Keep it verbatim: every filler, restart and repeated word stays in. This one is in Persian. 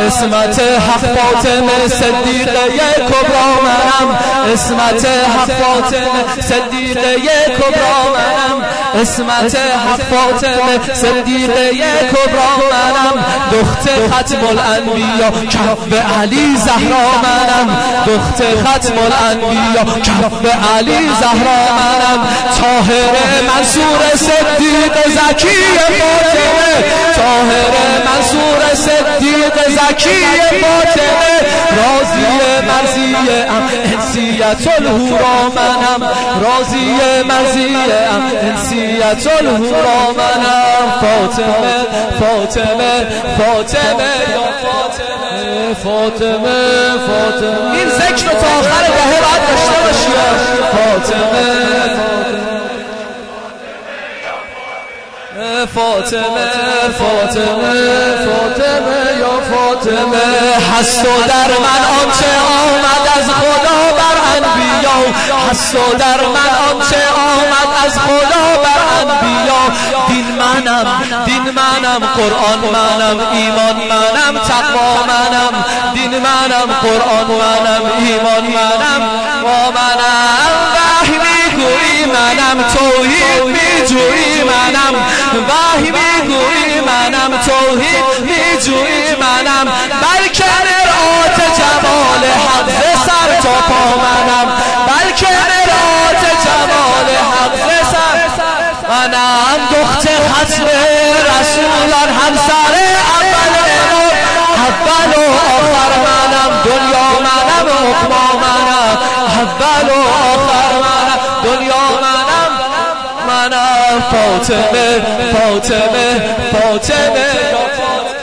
اسمت حق فاطمه صدیقه کبرا منم اسمت حق فاطمه صدیقه کبرا منم اسمت حق فاطمه صدیقه کبرا منم دختر ختم الانبیا کف علی زهرا منم دختر ختم الانبیا کف علی زهرا منم طاهر منصور صدیق زکی فاطمه طاهر منصور صدیق زکی فاطمه راضی مرضی ام انسیت الهورا منم راضی مرضی ام انسیت الهورا منم فاطمه فاطمه فاطمه یا فاطمه فاطمه فاطمه این ذکر تا آخر دهه باید داشته باشی فاطمه فاطمه فاطمه فاطمه یا فاطمه هست و در من آنچه آمد از خدا بر انبیا هست و در من آنچه آمد از خدا بر انبیا دین منم دین منم قرآن منم ایمان منم تقوا منم دین منم قرآن منم ایمان منم و منم وحی میگویی منم توحید میجویی منم وحی میگویی منم توحید میجویی منم بلکه مرآت جمال حق ز سر تا پا منم بلکه مرآت جمال حق ز سر منم دختر ختم رسولان همسر اول امام اول و آخر منم دنیا منم عقبا منم اول و آخر منم دنیا منم منم فاطمه فاطمه فاطمه